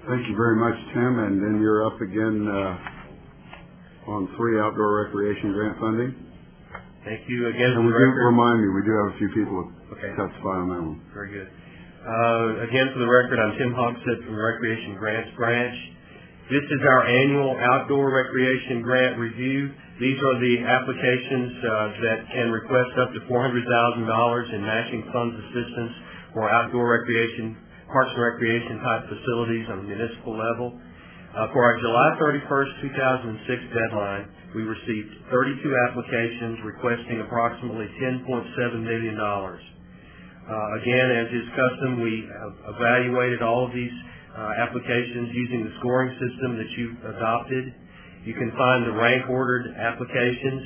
Thank you very much, Tim. And then you're up again on 3 outdoor recreation grant funding. Thank you again. And remind me, we do have a few people to testify on that one. Very good. Again, for the record, I'm Tim Hogsett from the Recreation Grants Branch. This is our annual outdoor recreation grant review. These are the applications that can request up to $400,000 in matching funds assistance for outdoor recreation, parks and recreation type facilities on the municipal level. For our July 31st, 2006 deadline, we received 32 applications requesting approximately $10.7 million. Again, as is custom, we evaluated all of these applications using the scoring system that you've adopted. You can find the rank-ordered applications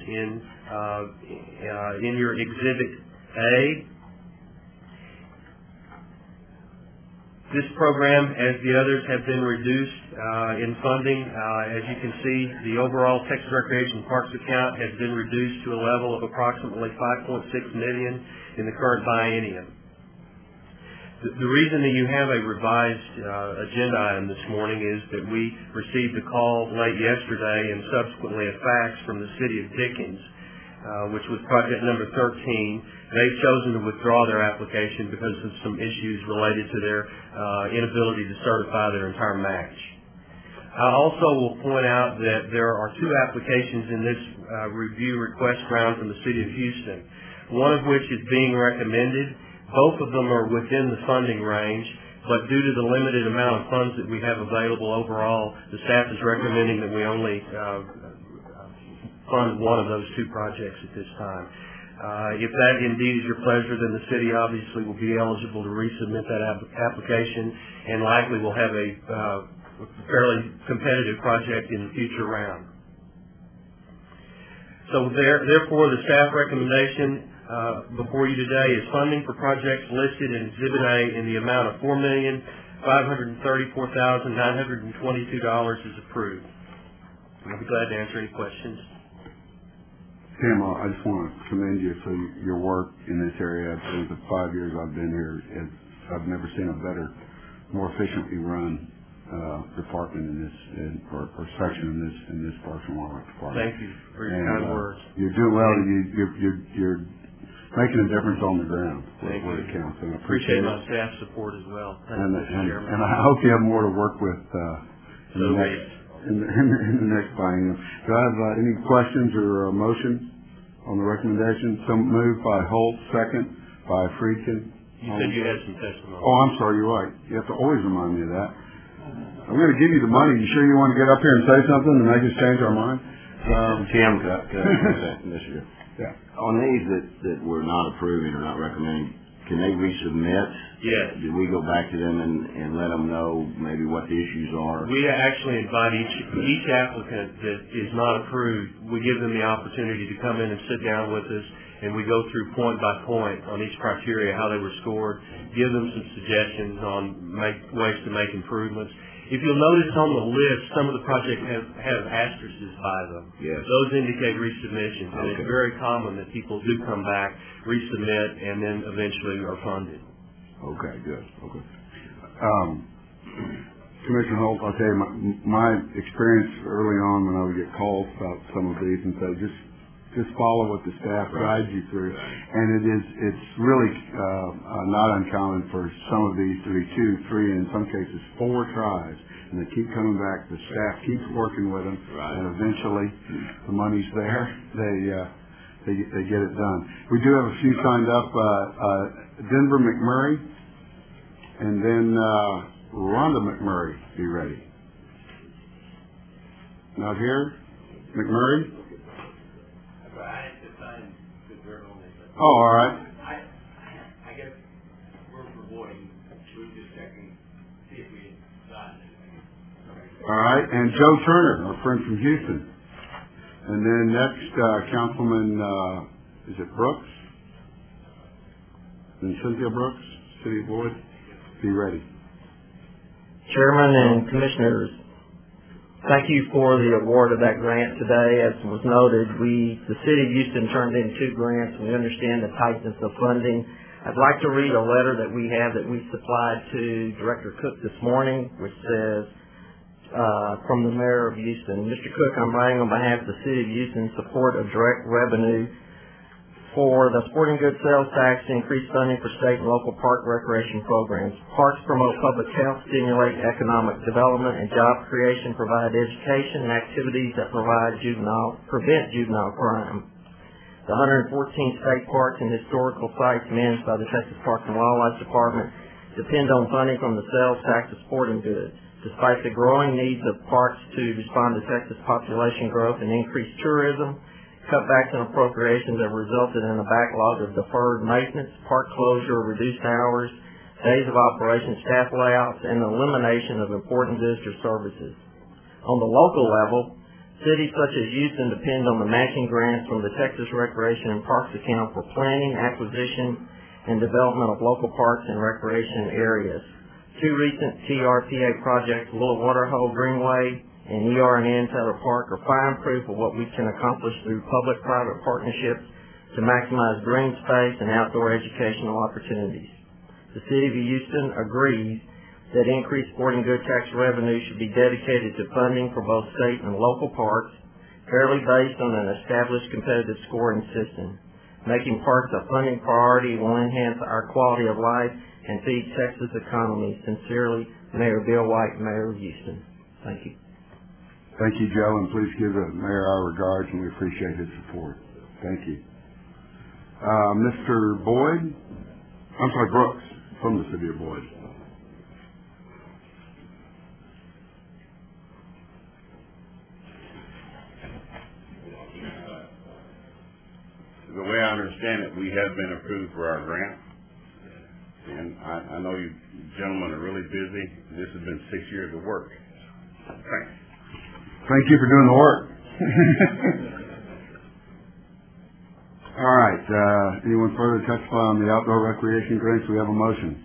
in your Exhibit A. This program, as the others, have been reduced in funding. As you can see, the overall Texas Recreation Parks account has been reduced to a level of approximately $5.6 million in the current biennium. The reason that you have a revised agenda item this morning is that we received a call late yesterday and subsequently a fax from the City of Dickens, which was project number 13. They've chosen to withdraw their application because of some issues related to their inability to certify their entire match. I also will point out that there are 2 applications in this review request round from the City of Houston, one of which is being recommended. Both of them are within the funding range, but due to the limited amount of funds that we have available overall, the staff is recommending that we only fund one of those 2 projects at this time. If that indeed is your pleasure, then the city obviously will be eligible to resubmit that application and likely will have a fairly competitive project in the future round. So therefore, the staff recommendation before you today is funding for projects listed in Exhibit A in the amount of $4,534,922 is approved. I'll be glad to answer any questions. Tim, I just want to commend you for your work in this area. For the 5 years I've been here, I've never seen a better, more efficiently run department in this or section in this Parks and Wildlife Department. Thank you for your kind words. You're doing well. You're making a difference on the ground where it counts. And I appreciate my staff support as well. And I hope you have more to work with in the next biennium. Do I have any questions or motions on the recommendation? So moved by Holt, second by Friedkin. You said you had some testimony. Oh, I'm sorry. You're right. You have to always remind me of that. I'm going to give you the money. You sure you want to get up here and say something and make us change our mind? Tim, can I say this year? Yeah. On these that we're not approving or not recommending, can they resubmit? Yes. Do we go back to them and let them know maybe what the issues are? We actually invite each applicant that is not approved, we give them the opportunity to come in and sit down with us, and we go through point by point on each criteria, how they were scored, give them some suggestions on ways to make improvements. If you'll notice on the list, some of the projects have asterisks by them. Yes. Those indicate resubmissions, and it's very common that people do come back, resubmit, and then eventually are funded. Okay, good. Okay. Commissioner Holt, I'll tell you, my experience early on when I would get calls about some of these and say, just follow what the staff guides you through. And it's really not uncommon for some of these to be 2, 3, and in some cases 4 tries. And they keep coming back. The staff keeps working with them. Right. And eventually the money's there. They get it done. We do have a few signed up. Denver McMurray and then Rhonda McMurray, be ready. Not here? McMurray? Oh, all right. I guess we're avoiding. We're just checking, see if we got anything. All right, and Joe Turner, our friend from Houston. And then next, Councilman, is it Brooks? And Cynthia Brooks, City of Lloyd. Be ready. Chairman and Commissioners, thank you for the award of that grant today. As was noted, the City of Houston turned in 2 grants. We understand the tightness of funding. I'd like to read a letter that we have that we supplied to Director Cook this morning, which says, from the Mayor of Houston. Mr. Cook, I'm writing on behalf of the City of Houston in support of direct revenue for the sporting goods sales tax to increase funding for state and local park recreation programs. Parks promote public health, stimulate economic development and job creation, provide education and activities that prevent juvenile crime. The 114 state parks and historical sites managed by the Texas Parks and Wildlife Department depend on funding from the sales tax of sporting goods. Despite the growing needs of parks to respond to Texas population growth and increase tourism, cutbacks in appropriations have resulted in a backlog of deferred maintenance, park closure, reduced hours, days of operation, staff layouts, and the elimination of important visitor services. On the local level, cities such as Houston depend on the matching grants from the Texas Recreation and Parks account for planning, acquisition, and development of local parks and recreation areas. Two recent TRPA projects, Little Waterhole Greenway and ER&N Taylor Park, are fine proof of what we can accomplish through public-private partnerships to maximize green space and outdoor educational opportunities. The City of Houston agrees that increased sporting good tax revenue should be dedicated to funding for both state and local parks, fairly based on an established competitive scoring system. Making parks a funding priority will enhance our quality of life and feed Texas' economy. Sincerely, Mayor Bill White, Mayor of Houston. Thank you. Thank you, Joe, and please give the mayor our regards, and we appreciate his support. Thank you. Mr. Brooks, from the City of Boyd. The way I understand it, we have been approved for our grant. And I know you gentlemen are really busy. This has been 6 years of work. Thanks. Thank you for doing the work. All right. Anyone further testify on the outdoor recreation grants? We have a motion.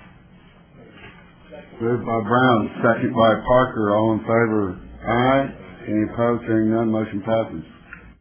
Moved by Brown, second by Parker. All in favor? Aye. Any opposed? Hearing none, motion passes.